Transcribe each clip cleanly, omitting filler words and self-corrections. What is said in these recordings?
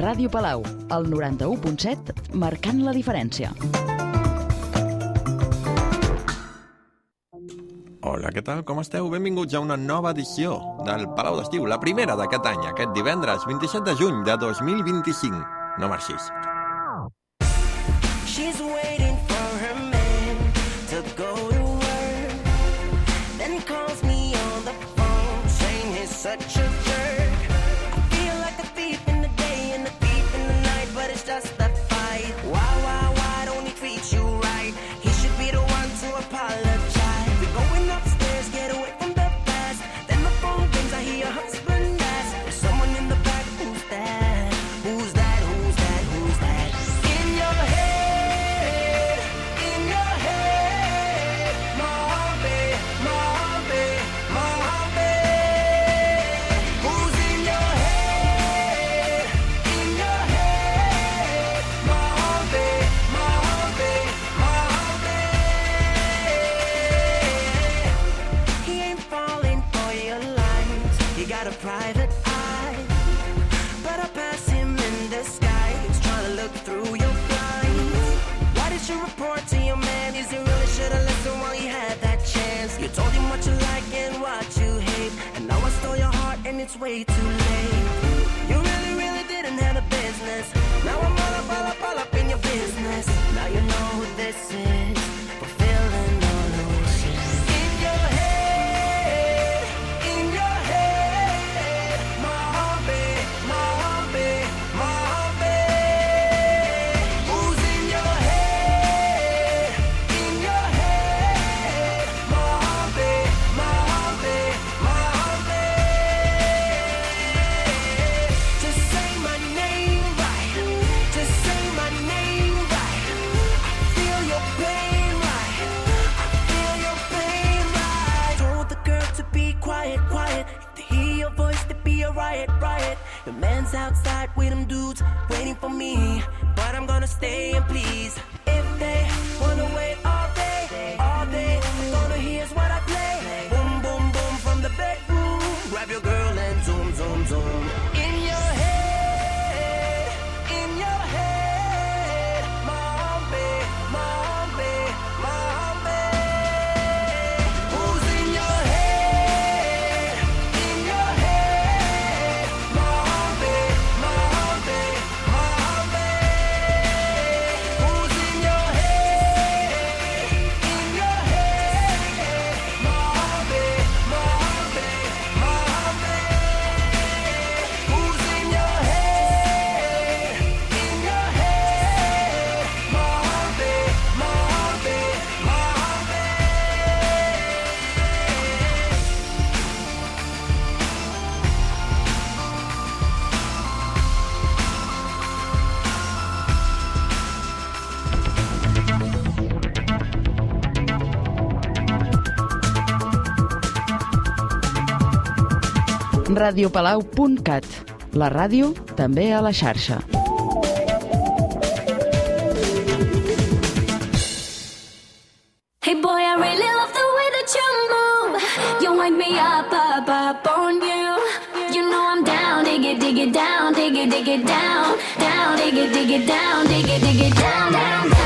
Ràdio Palau, el 91.7, marcant la diferència. Hola, què tal? Com esteu? Benvinguts a una nova edició del Palau d'Estiu, la primera d'aquest any, aquest divendres 27 de juny de 2025. No marxis. She's waiting for her man to go to work. Then he calls me on the phone saying he's such a jerk. I feel like a thief in the day and a thief in the night, but it's just a fight. Why don't he treat you right? He should be the one to apologize. We're going upstairs, get away from the past. Then the phone rings, I hear her husband ask, there's someone in the back, who's that? Who's that? Who's that? Who's that? In your head, Mojave, Mojave, Mojave. Who's in your head, Mojave, Mojave, Mojave. He ain't falling for your lines, he got a private eye. But I pass him in disguise, trying to look through your blinds. Why did you report to your man? Is he really should've listened while you had that chance? You told him what you like and what you hate, and now I stole your heart and it's way too late. You really didn't have a business. Now I'm all up in your business. Now you know who this is, fulfilling illusions. In your head, Mojave, Mojave, Mojave. Who's in your head, Mojave, Mojave, Mojave. Just say my name right, just say my name right. I feel your pain right, I feel your pain right. Told the girl to be quiet, quiet. If they hear your voice, there be a riot, riot. Your man's outside with them dudes waiting for me, but I'm gonna stay and please. If they wanna wait all day, gonna here's what I play. Boom, boom, boom from the bedroom. Grab your girl and zoom, zoom, zoom. In your head, Mojave, Mojave, Mojave. Who's in your head, Mojave, Mojave, Mojave. Who's in your head, Mojave, Mojave, Mojave. Who's in your head, Mojave, Mojave, Mojave. Radiopalau.cat, la ràdio també a la xarxa. Hey boy, I really love the way that you move. You wake me up on you. You know I'm down, dig it down, dig it down, down, dig it down, dig it down, down, down.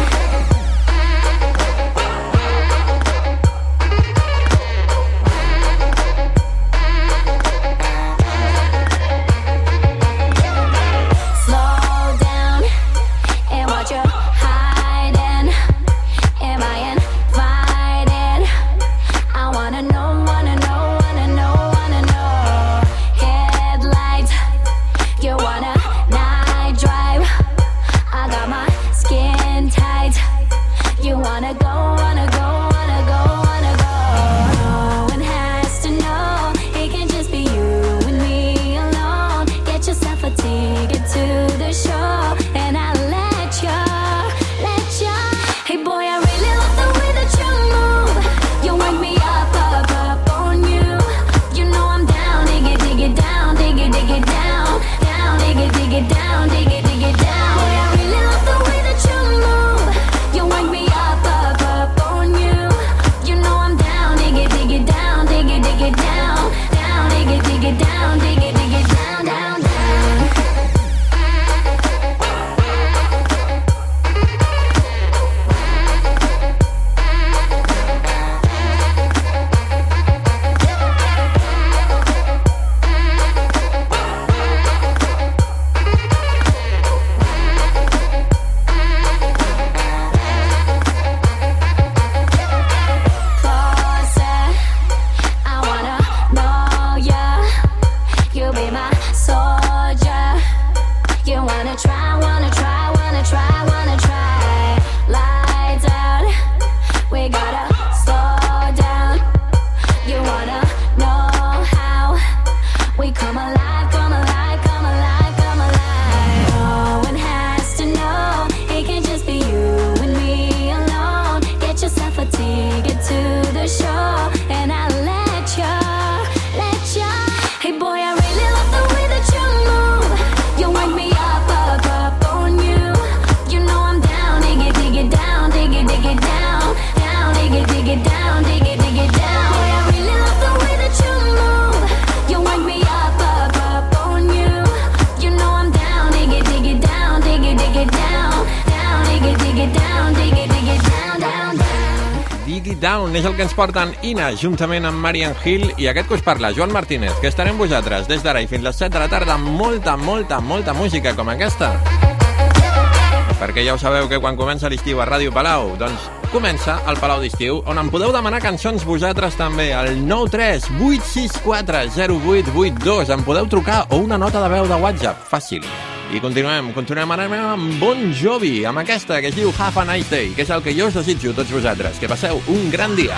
Slow down and what you're hiding. Am I invited? I wanna know, wanna know, wanna know, wanna know. Headlights, you wanna night drive? I got my skin tight. You wanna go, wanna go, wanna go, wanna go. No one has to know. It can just be you and me alone. Get yourself a ticket to the show, and I'll let you. Hey boy, I really love the way that you move. You wake me up on you. You know I'm down, dig it down, dig it down, down, dig it down, dig it down. Boy, I really love the way that you move. You wake me up on you. You know I'm down, dig it down, dig it down, down, dig it down, dig it down, down, down. Down és el que ens porten Ina, juntament amb Marian Hill, i aquest que us parla, Joan Martínez, que estarem amb vosaltres des d'ara i fins les 7 de la tarda amb molta música com aquesta. Perquè ja ho sabeu que quan comença l'estiu a Ràdio Palau, doncs comença el Palau d'Estiu, on em podeu demanar cançons vosaltres també, al 93 864 0882. Em podeu trucar o una nota de veu de WhatsApp, fàcil. I continuem amb Bon Jovi, amb aquesta que es diu Have a Nice Day, que és el que jo us desitjo a tots vosaltres. Que passeu un gran dia.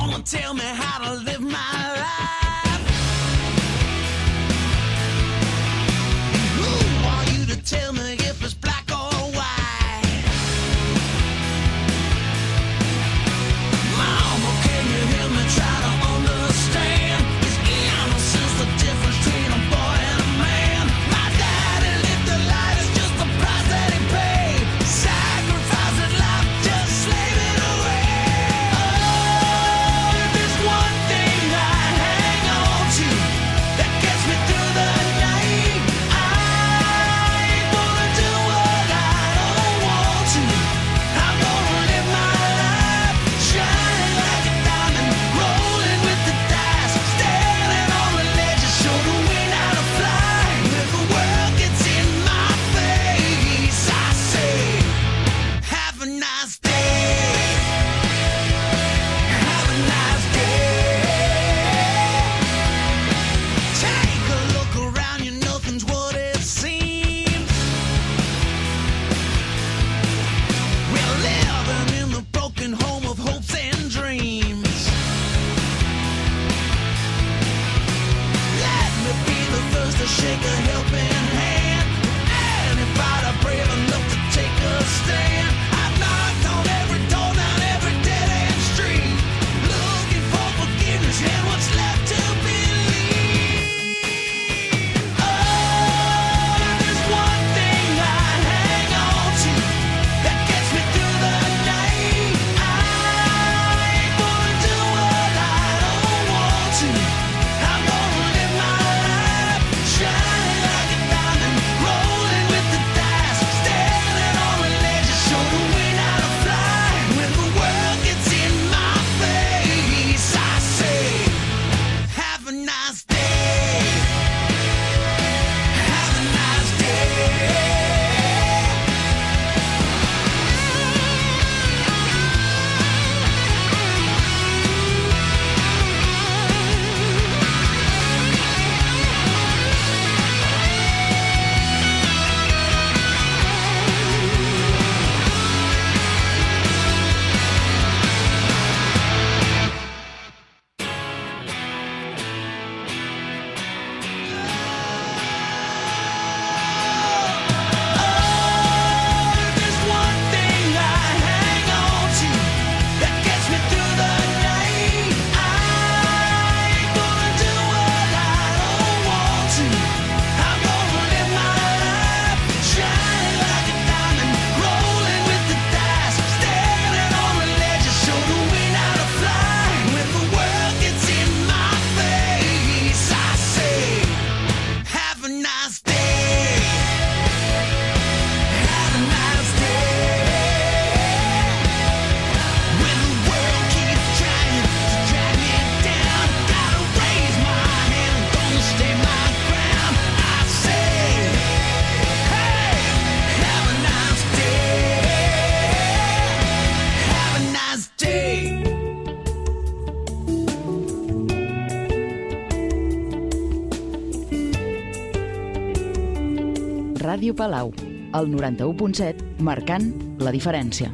Ràdio Palau, el 91.7, marcant la diferència.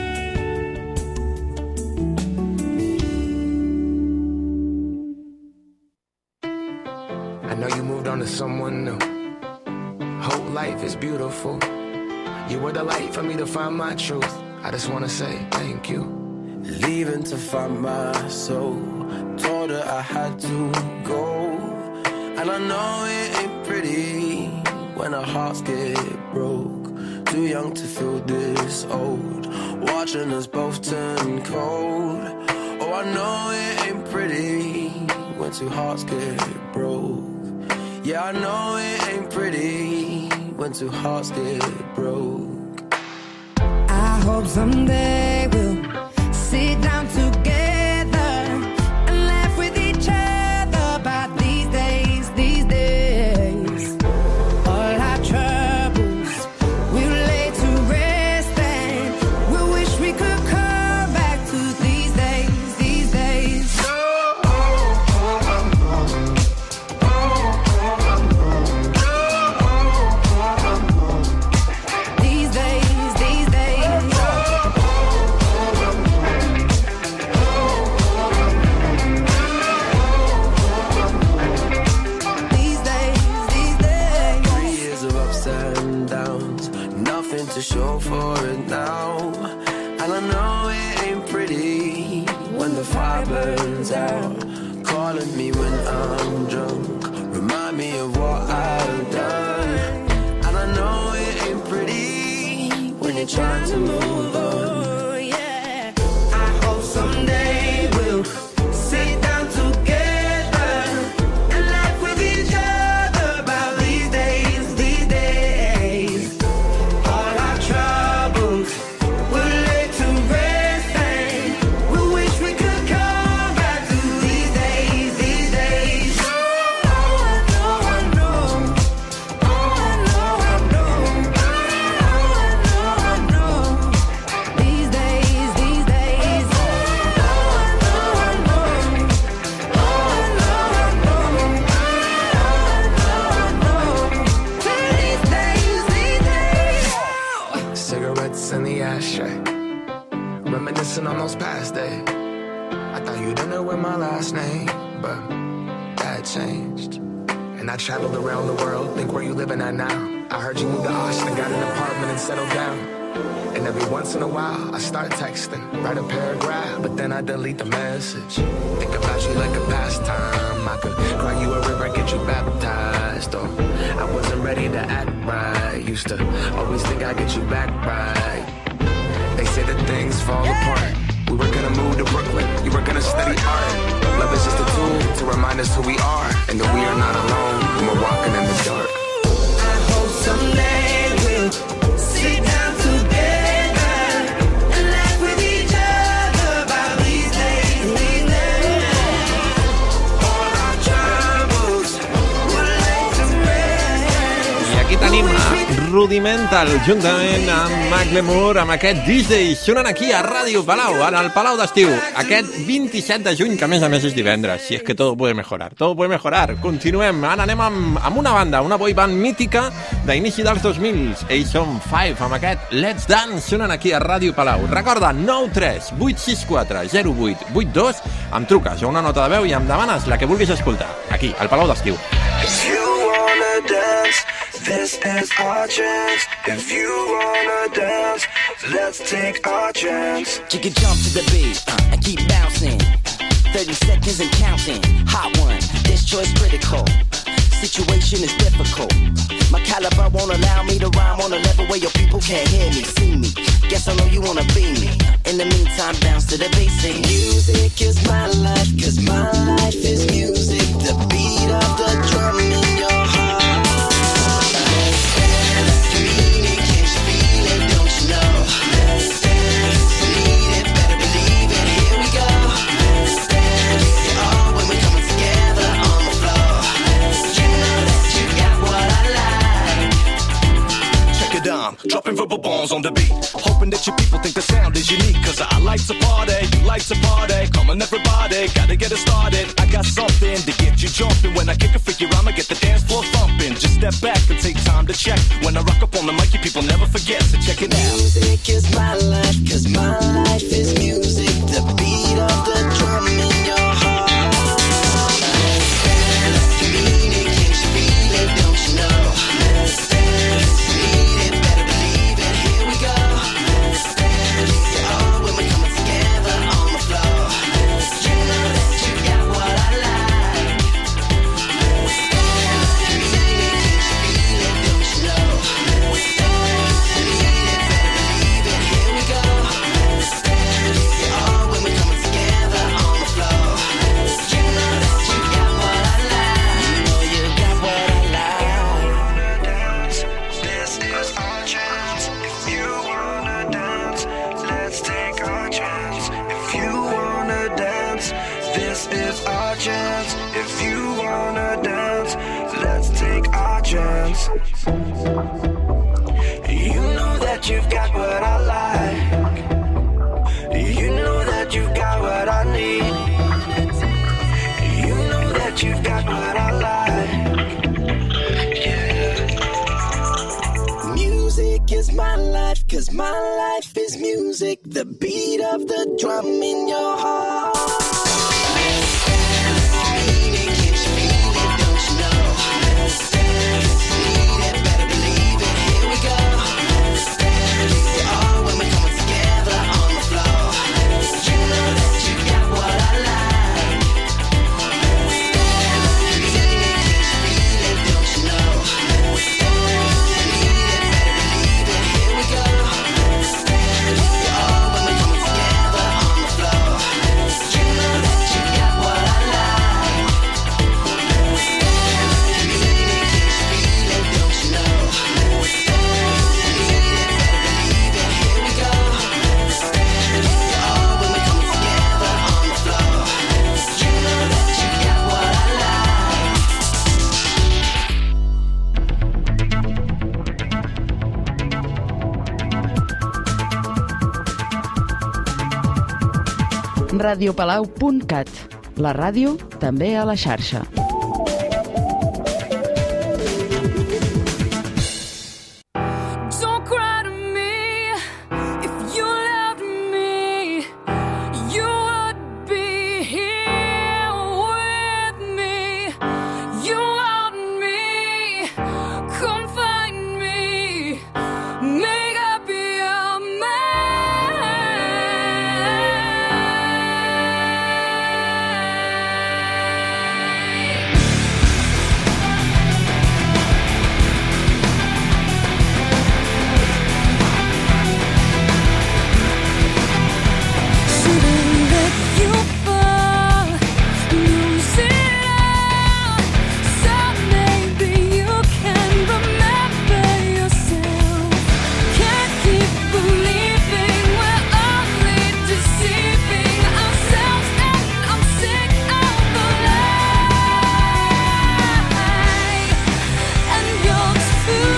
I know you moved on to someone new. Whole life is beautiful. You were the light for me to find my truth. I just want to say thank you. Leaving to find my soul. Told her I had to go. And I know it ain't pretty when our hearts get broke. Too young to feel this old. Watching us both turn cold. Oh, I know it ain't pretty when two hearts get broke. Yeah, I know it ain't pretty when two hearts get broke. I hope someday we'll sit down together show for it now. And I know it ain't pretty when the fire burns out. Calling me when I'm drunk, remind me of what I've done. And I know it ain't pretty when you're trying to move on. Yeah, I hope someday we'll sit down together and laugh with each other about these days, these days. All our troubles will lay to rest, and we wish we could come back to these days, these days. Oh, I know, I know. Oh, I know, I know. Oh, I know, I know. These days, these days. Oh, I know, I know. Oh, I know, I know. These days, these days. Cigarettes in the ashtray, reminiscing on those past days. I thought you didn't know my last name, but that changed. And I traveled around the world, think where you living at now. I heard you moved to Austin, got an apartment and settled down. And every once in a while, I start texting, write a paragraph, but then I delete the message. Think about you like a pastime. I could cry you a river, get you baptized. Or I wasn't ready to act right. Used to always think I'd get you back right. They say that things fall apart. We were gonna move to Brooklyn, you were gonna study art. Love is just a tool to remind us who we are, and that we are not alone when we're walking in the dark. I hope someday we'll sit down together and laugh with each other about these days, these days. All our troubles will lay to rest. I aquí tenim a Rudimental juntament amb Macklemore, amb aquest DJ sonant aquí a Ràdio Palau, en el Palau d'Estiu, aquest 27 de juny, que a més és divendres. Si és que todo puede mejorar, todo puede mejorar. Continuem, ara anem amb una banda, una boy band mítica d'inici dels 2000. Ells són Five, amb aquest Let's Dance, sonant aquí a Ràdio Palau. Recorda, 93 864 0882, em truques o una nota de veu i em demanes la que vulguis escoltar, aquí, al Palau d'Estiu. If you wanna dance, this is our chance. If you wanna dance, let's take our chance. You can jump to the beat and keep bouncing. 30 seconds and counting. Hot one, this choice critical. Situation is difficult. My caliber won't allow me to rhyme on a level where your people can't hear me, see me. Guess I know you wanna be me. In the meantime, bounce to the beat. Sing. Music is my life, 'cause my life is music. The beat of the drum in your heart. Dropping verbal bombs on the beat, hoping that your people think the sound is unique. 'Cause I like to party, you like to party. Come on everybody, gotta get it started. I got something to get you jumping. When I kick a freaky rhyme, I get the dance floor thumping. Just step back and take time to check. When I rock up on the mic, you people never forget, so check it out. Music is my life, 'cause my life is music. The beat of the drum in your heart. You mean it, can't you feel it, don't you know? Let's dance, need it, better believe it, here we go. Let's dance, yeah, when we're coming together on the floor. You know that you got what I like. Let's dance, you mean it, can't you feel it, don't you know? Let's dance, need it, better believe it, here we go. Let's dance, yeah, when we're coming together on the floor. You know that you got what I like. You know you got what I like. Dance, this is our chance. If you wanna dance, let's take our chance. If you wanna dance, this is our chance. If you wanna dance, let's take our chance. You know that you've got what I like. You know that you've got what I need. You know that you've got what I like. Yeah. Music is my life, 'cause my life is music. The beat of the drum in your heart. Mean it, can't you feel it, don't you know? Let's dance, need it, better believe it, here we go. Let's dance, radiopalau.cat. La ràdio també a la xarxa. Don't cry to me. If you loved me, you would be here with me. You want me, come find me, make up your mind. Shouldn't let you fall, lose it all. So maybe you can remember yourself. Can't keep believing we're only deceiving ourselves, and I'm sick of the lie. And you're too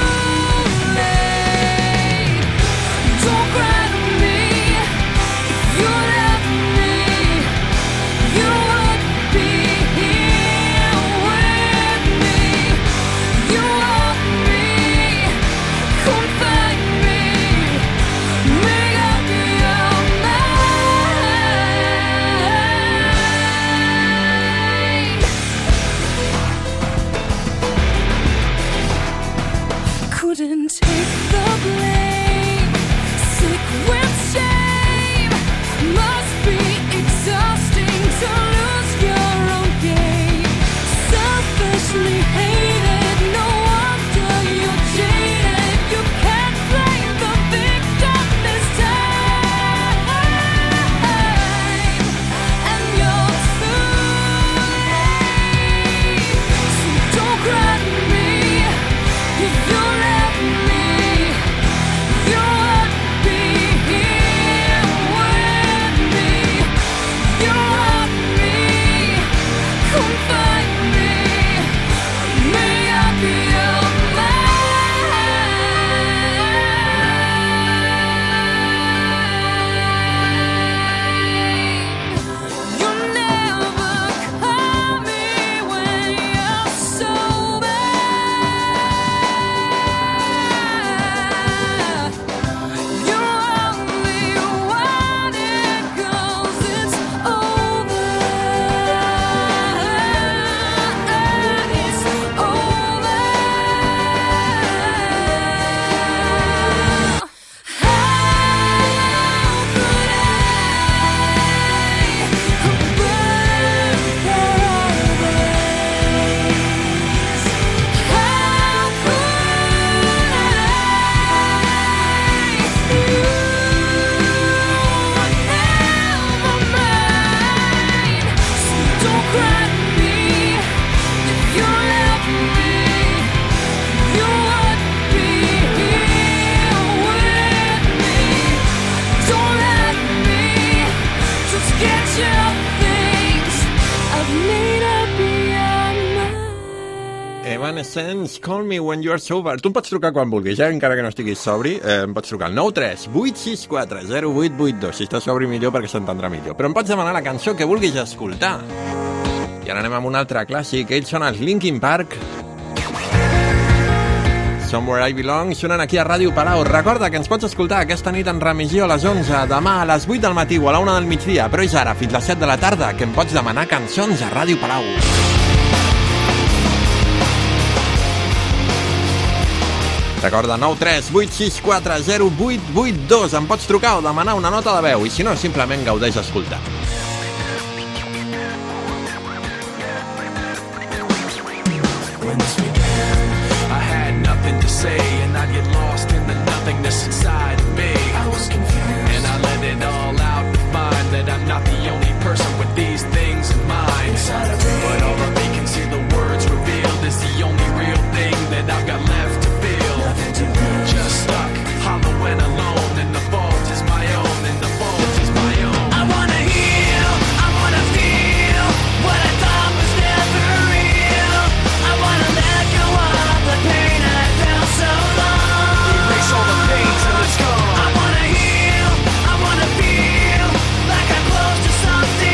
late. Don't cry to me. You left me, you would be here with me. You want me, come find me, make up your mind. Couldn't take the blame, sick with shame. Must be exhausting to lose your own game. Selfishly hated, no wonder you're jaded. You can't blame the victim this time. And you're too late. So don't cry to me. If you left me, you would be here with me. You want me, come find me, make up your mind. You'll never call me when you're sober. You only want it 'cause it's over. It's over. How could I burn paradise? How could I? You never mind. So don't cry to me. If you left me, you would be here with me. Don't let me just get your things. I've made up your mind. Evanescence, call me when you're sober. Tu em pots trucar quan vulguis, encara que no estiguis sobri. Em pots trucar al 93 864 0882. Si estàs sobri millor perquè s'entendrà millor. Però em pots demanar la cançó que vulguis escoltar. I ara anem amb un altre clàssic. Ells són els Linkin Park. Somewhere I Belong, sonen aquí a Ràdio Palau. Recorda que ens pots escoltar aquesta nit en remissió a les 11, demà a les 8 del matí o a la 1 del migdia, però és ara, fins les 7 de la tarda, que em pots demanar cançons a Ràdio Palau. Recorda, 93 864 0882. Em pots trucar o demanar una nota de veu, i si no, simplement gaudeix escoltar. When this began, I had nothing to say, and I'd get lost in the nothingness inside of me. I was confused, and I let it all out to find that I'm not the only person with these things in mind. But all the vacancy the words revealed is the only real thing that I've got left to feel. Just stuck, hollow and alone, and the fault is my own, and the fault is my own. I wanna heal, I wanna feel what I thought was never real. I wanna let go of the pain I felt so long. Erase all the pain till it's gone. I wanna heal, I wanna feel like I'm close to something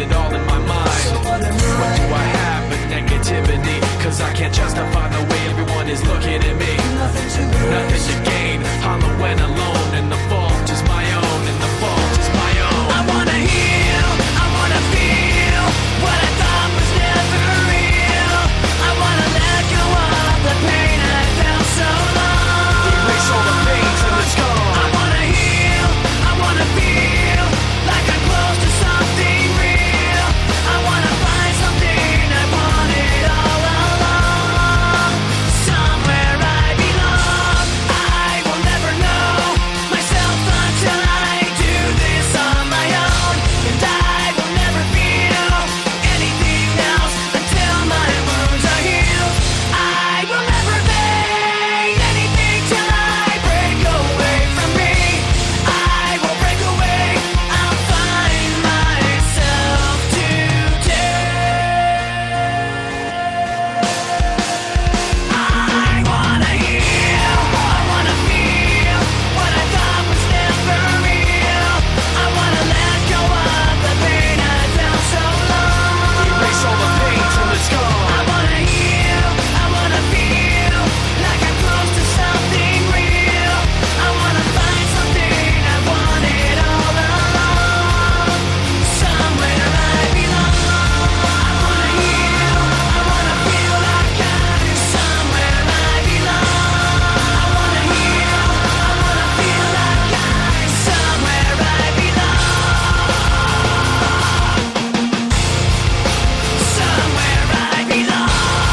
it all in my mind. What do I have but negativity? Cause I can't justify the way everyone is looking at me. Nothing to gain, hollow when alone, and the fault is my own, and the fault is my own. I wanna heal, I wanna feel what I thought was never real. I wanna let go of the pain I felt so long. Erase all the pain till it's gone. I wanna heal, I wanna feel like I'm close to something real. I wanna find something I wanted all along. Somewhere I belong. I will never know myself until I do this on my own. And I will never feel anything else until my wounds are healed. I will never fade anything till I break away from me. I will break away, I'll find myself today. I wanna heal, I wanna feel what I thought was never real. I wanna let go of the pain I felt so long. Erase all the pain till it's gone. I wanna heal, I wanna feel like I'm close to something real. I wanna find something I wanted all along. Somewhere I belong. I wanna heal, I wanna feel like I'm somewhere I belong. I wanna heal, I wanna feel like I'm somewhere I belong. Somewhere I belong.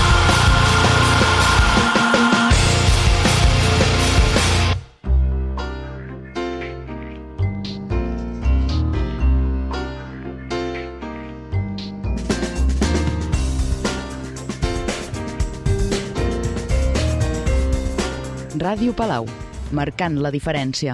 Ràdio Palau, marcant la diferència.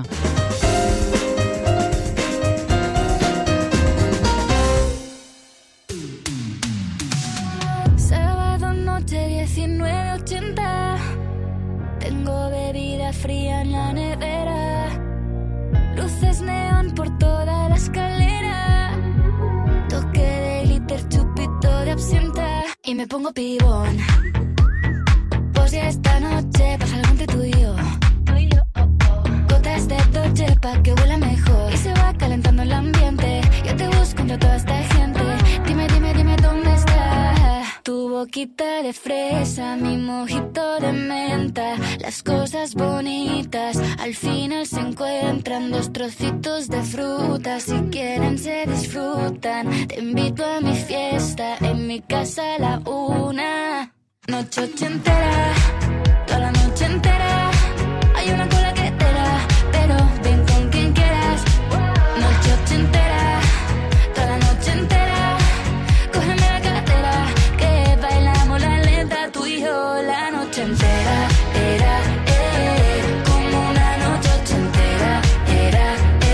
Sábado noche 19:80. Tengo bebida fría en la nevera. Luces neón por toda la escalera. Toque de glitter, chupito de absenta. Y me pongo pibón. Pues ya esta noche pasa algo entre tú y yo. Gotas de Dolce pa' que huela mejor. Y se va calentando el ambiente. Yo te busco entre toda esta gente. Dime, dime, dime dónde está. Tu boquita de fresa, mi mojito de menta. Las cosas bonitas al final se encuentran. Dos trocitos de fruta, si quieren se disfrutan. Te invito a mi fiesta, en mi casa a la 1. Noche ochentera, toda la noche entera. Hay una cola que te da, pero ven con quien quieras. Noche ochentera, toda la noche entera. Cógeme la cartera, que bailamos la lenta. Tú y yo la noche entera. Era, como una noche ochentera. Era,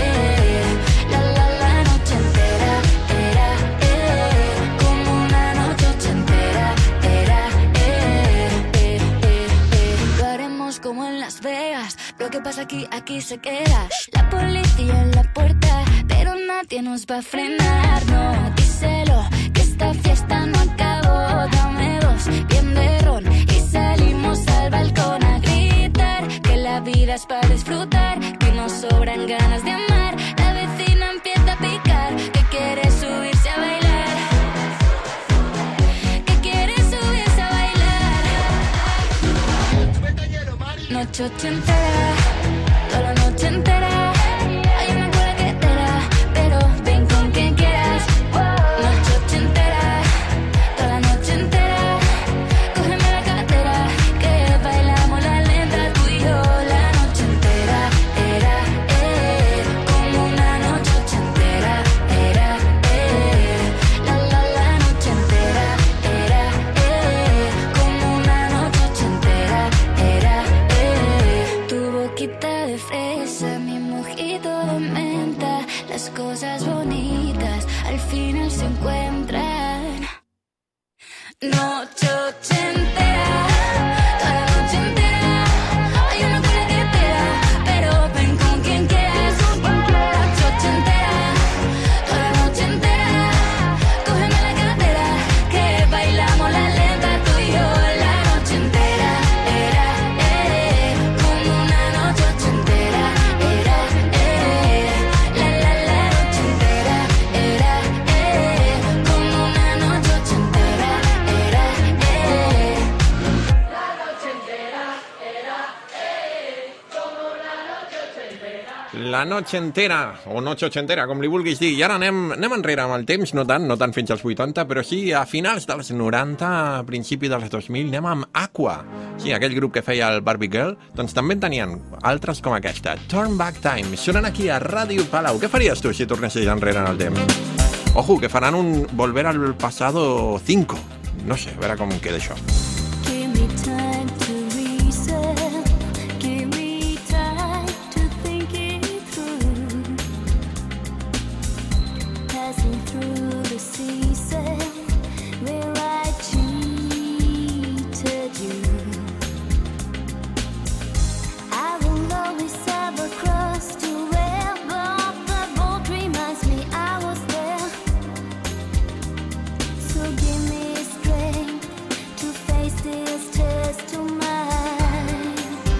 la noche entera. Era, como una noche ochentera. Era, lo haremos como en Las Vegas. Lo que pasa aquí se queda. La policía en la puerta, pero nadie nos va a frenar. No, díselo, que esta fiesta no acabó. Dame dos, bien de ron, y salimos al balcón a gritar. Que la vida es para disfrutar, que nos sobran ganas de amar. La vecina empieza a picar, que quiere subirse a bailar. Que quiere subirse a bailar. Noche ochentera, toda la noche entera. Hay una cola que te da, pero ven con quien quieras. Noche ochentera, toda la noche entera. Cógeme la cartera, que bailamos la lenta. Tú y yo la noche entera. Era, como una noche ochentera. Era, la noche entera. Era, como una noche ochentera. Era, tu boquita de fresa, mi mojito de menta. Las cosas bonitas al final se encuentran. Noche ochentera, toda la noche entera. Hay una cola que te da, pero ven con quien quieras. Noche ochentera, toda la noche entera. la noche entera, o noche ochentera, com li vulguis dir. I ara anem enrere amb el temps, no tant fins als 80, però sí a finals dels 90, a principi dels 2000, anem amb Aqua. Sí, aquell grup que feia el Barbie Girl, doncs també en tenien altres com aquesta. Turn Back Time, sonen aquí a Ràdio Palau. Què faries tu si tornessis enrere en el temps? Ojo, que faran un Volver al Pasado 5. No sé, a veure com queda això. Give me time to reset. Give me time to think it through. Passing through the season where I cheated you. I will always have a cross to wear, but the boat reminds me I was there. So give me strength to face this test to mine.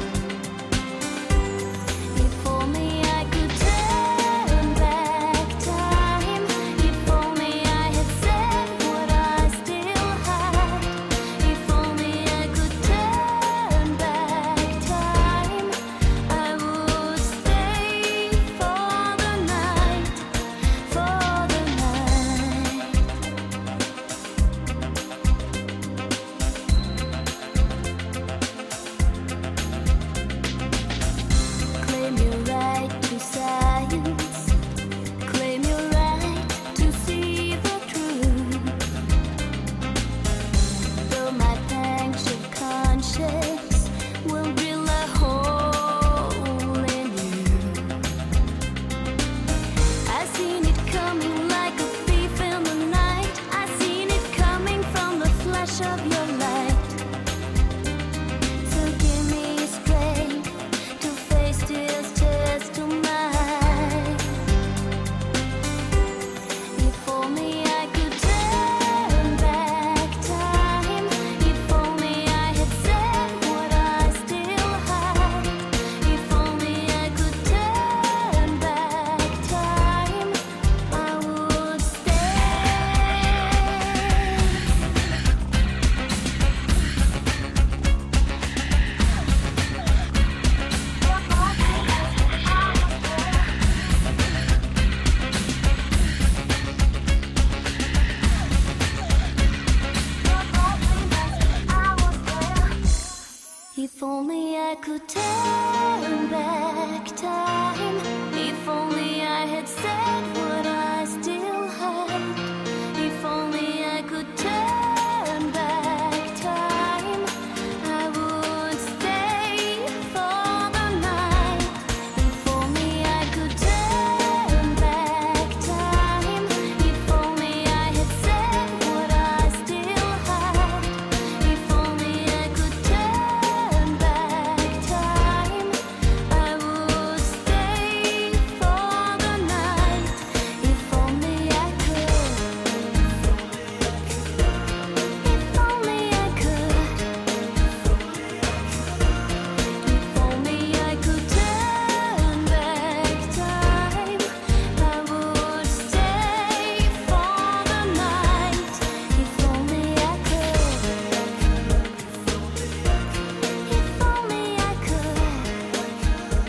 If only I could turn back time. If only I had said what I still had. If only I could turn back time, I would stay for the night, for the night. Claim your right to science. Claim your right to see the truth. Though my pangs of conscience will drill a hole in you. I seen it coming like a thief in the night. I seen it coming from the flash of your light. So give me strength to face this test to mine. If only I could turn back time. If only I had said what I still had. If only I could turn back time, I would stay. If only I could turn back time. If only I had said what I still had. If only I could turn back time, I would stay for the night. If only I could turn back time. If only I had said what I still had. If only I could turn back time, I would stay for the night. If only I could. If only I could. If only I could turn back time, I would stay for the night. If only I could. If only I could.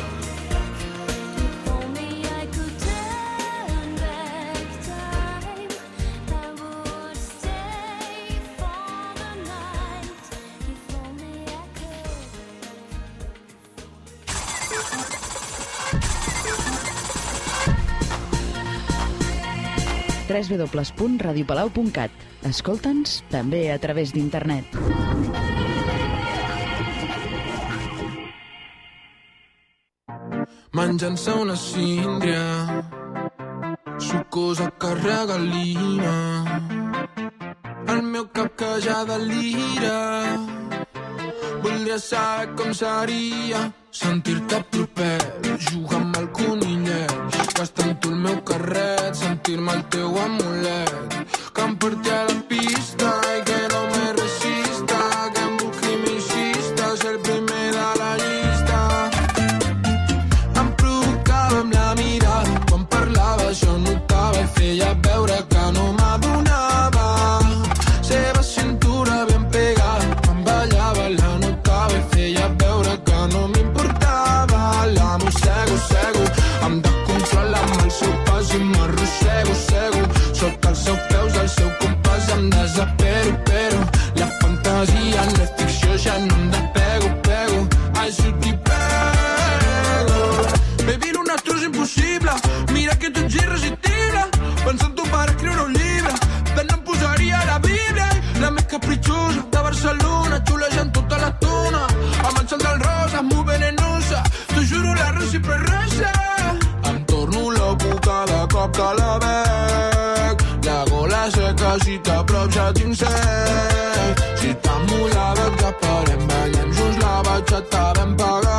If only I could turn back time, I would stay for the night. If only I could. www.radiopalau.cat. Escolta'ns també a través d'internet. Mangiant-se una síndria sucosa que regalina el meu cap que ja delira. Voldria saber com seria sentir-te proper, jugar amb el conillet, gastar amb tu el meu carret, sentir-me el teu amulet, que em porti a la pista i que no me resista, que em busqui m'exista, ser el primer de la llista. Em provocava amb la mirada, quan parlava jo notava i feia veure que no m'adonava. Seva cintura ben pegada, quan ballava la notava i feia veure que no m'importava. La mossego, caprichosa de Barcelona, xulejant tota l'estona. Amb el sol del rosa, molt venenosa, t'ho juro la recíproca. Em torno l'època de cop que la veig. La gola seca, si t'aprop ja tinc set. Si tan mullada et agafarem, ballem junts la batxata ben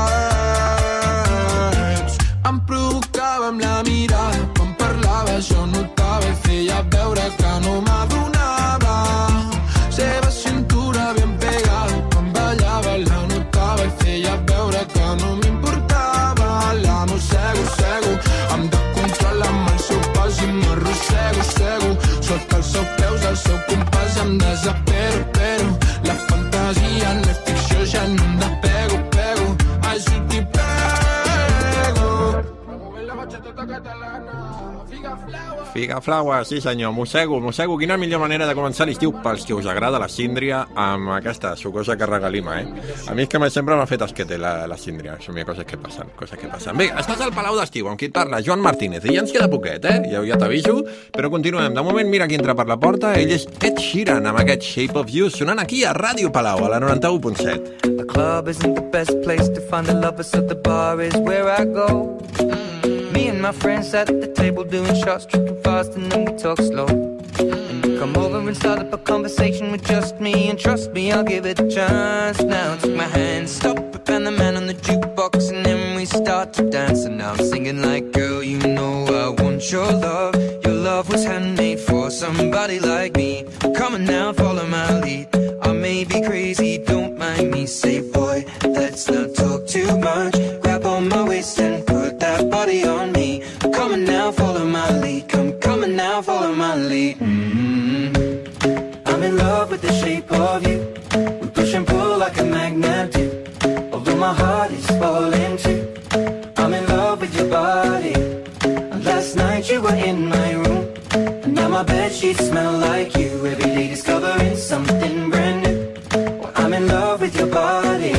pagats. Em provocava amb la mirada, quan parlava jo notava i feia veure que no m'adonava. Seva cintura ben pegada, quan ballava la notava i feia veure que no m'importava. La mossego, em de controlar amb el seu pas i m'arrossego. Sota els seus peus, el seu compàs em desespero, però la fantasia no és ficció, ja no em despego. Ajut i pego. La batxateta catalana, figa flower. Figa Flower, sí senyor, mossego. Quina millor manera de començar l'estiu pels que us agrada la síndria amb aquesta sucosa que regalima, A mi és que sempre m'ha fet esquete la síndria. Són coses que passen. Bé, estàs al Palau d'Estiu, amb qui et parla, Joan Martínez, i ja ens queda poquet, Ja t'aviso, però continuem. De moment, mira qui entra per la porta, ell és Ed Sheeran, amb aquest Shape of You, sonant aquí a Ràdio Palau, a la 91.7. The club isn't the best place to find the lovers, so the bar is where I go. Me and my friends at the table doing shots, tripping fast, and then we talk slow. And you come over and start up a conversation with just me, and trust me, I'll give it a chance. Now take my hand, stop it, and the man on the jukebox, and then we start to dance. And now I'm singing like, girl, you know I want your love. Your love was handmade for somebody like me. Come on now, follow my lead. I may be crazy, don't mind me. Say, boy, let's not talk too much. Grab on my waist and put that body on me. Come on now, follow my lead. Come on now, follow my lead. I'm in love with the shape of you. We push and pull like a magnet do. Although my heart is falling too. I'm in love with your body. Last night you were in my room, and now my bedsheets smell like you. Every day discovering something brand new. I'm in love with your body.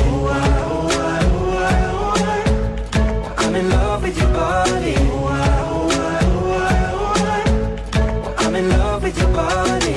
I'm in love with your body. I'm in love with your body.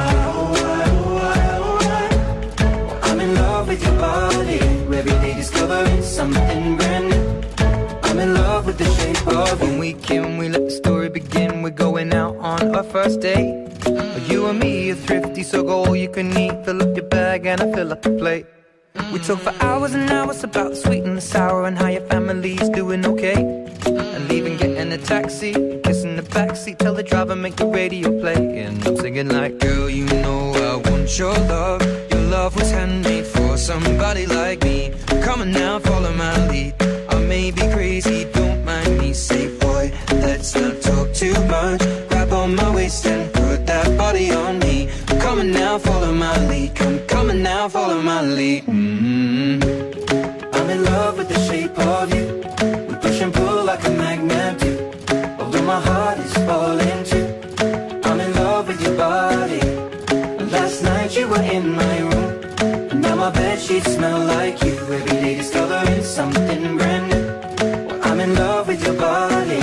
I'm in love with your body. Every day discovering something brand new. I'm in love with the shape of you. When we came, we let the story begin. We're going out on our first date. You and me are thrifty, so go all you can eat. Fill up your bag and I fill up the plate. We talk for hours and hours about the sweet and the sour and how your family's doing okay. And leaving, getting a taxi, kissing the backseat, tell the driver make the radio play. And I'm singing like, girl, you know I want your love. Your love was handmade for somebody like me. Come on now, follow my lead. I may be crazy, don't mind me. Say, boy, let's not talk too much. Grab on my waist and put that body on me. Come on now, follow my lead. Come on now, follow my lead. I'm in love with the shape of you. We push and pull like a magnet do. Although my heart is falling too. I'm in love with your body. Last night you were in my room, and now my bedsheets smell like you. Every day discovering something brand new. I'm in love with your body.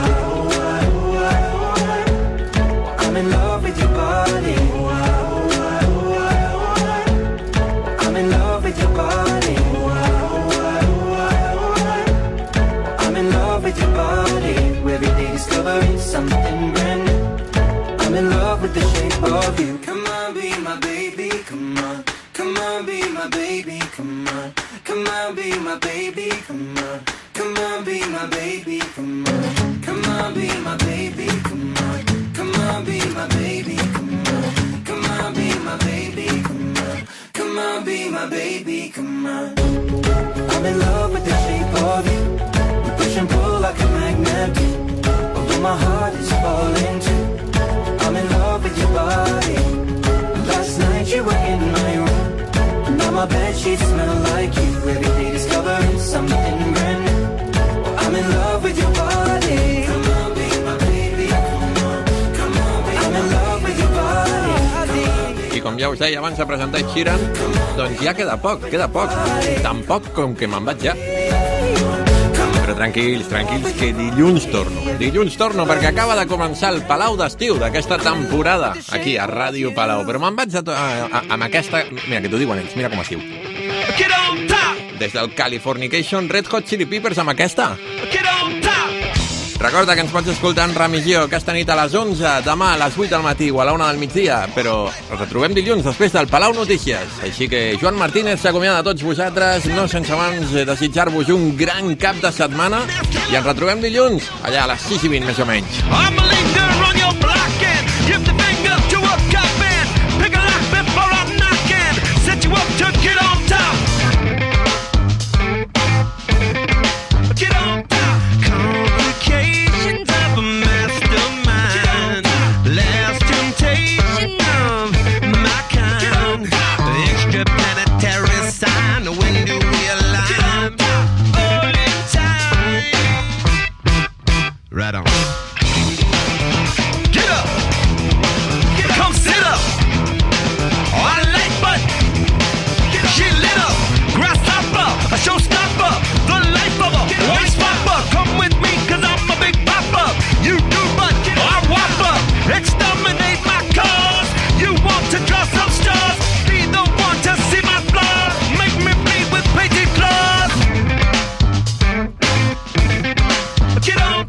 I'm in love with your body. I'm in love with your body. I'm in love with your body. Every day discovering something brand new. I'm in love with the shape of you. Come on, be my baby, come on. Come on, be my baby, come on. Come on, be my baby, come on. Come on, be my baby, come on. Come on, be my baby, come on. Come on, be my baby, come on. Come on, be my baby, come on. Come on, be my baby, come on. I'm in love with the shape of you. We push and pull like a magnet do. Although my heart is falling too. I'm in love with your body. Last night you were in my room, and now my bedsheets smell like you. Every day discovering something brand new. I'm in love with your body. Come on, be my baby, come on. Come on, be I'm in love with your body. I com ja us deia abans de presentar Ed Sheeran, doncs ja queda poc. Tan poc com que me'n vaig ja. Come Però tranquils, que dilluns torno. Dilluns torno perquè acaba de començar el Palau d'estiu d'aquesta temporada aquí a Ràdio Palau. Però me'n vaig amb aquesta... Mira, que t'ho diuen ells, mira com es diu. Des del Californication Red Hot Chili Peppers amb aquesta. Recorda que ens pots escoltar en remissió aquesta nit a les 11, demà a les 8 del matí o a la 1 del migdia, però ens retrobem dilluns després del Palau Notícies. Així que Joan Martínez s'acomiada de tots vosaltres, no sense abans desitjar-vos un gran cap de setmana, i ens retrobem dilluns, allà a les 6:20 més o menys. Right on. Get up! Come sit up! On a light button! She lit up! Grasshopper! A showstopper! The life of a white spopper! Come with me, cause I'm a big popper! You do but I whopper! Exterminate my cause! You want to draw some stars? Be the one to see my flaws! Make me bleed with painted claws! Get on!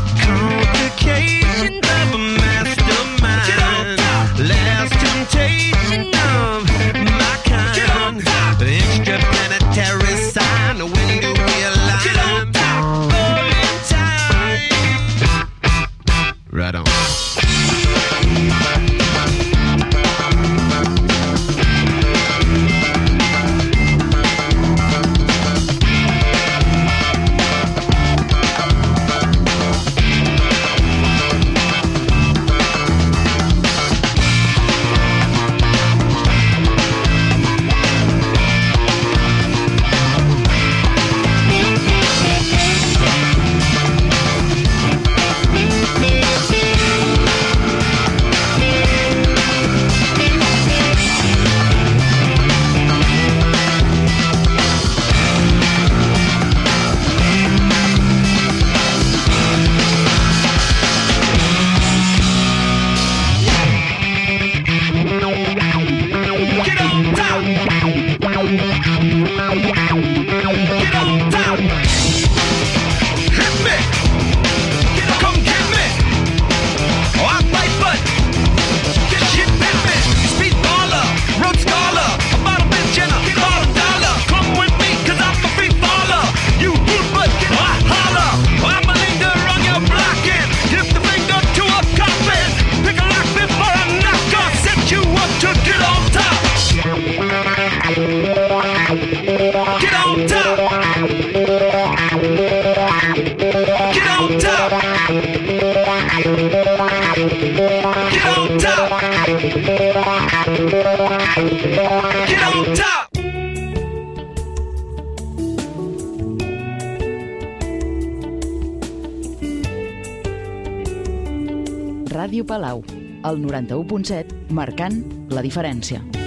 Complications of a mastermind. Last temptation of my kind. The interplanetary sign. When do we align? All in time. Right on. Ràdio Palau, el 91.7, marcant la diferència.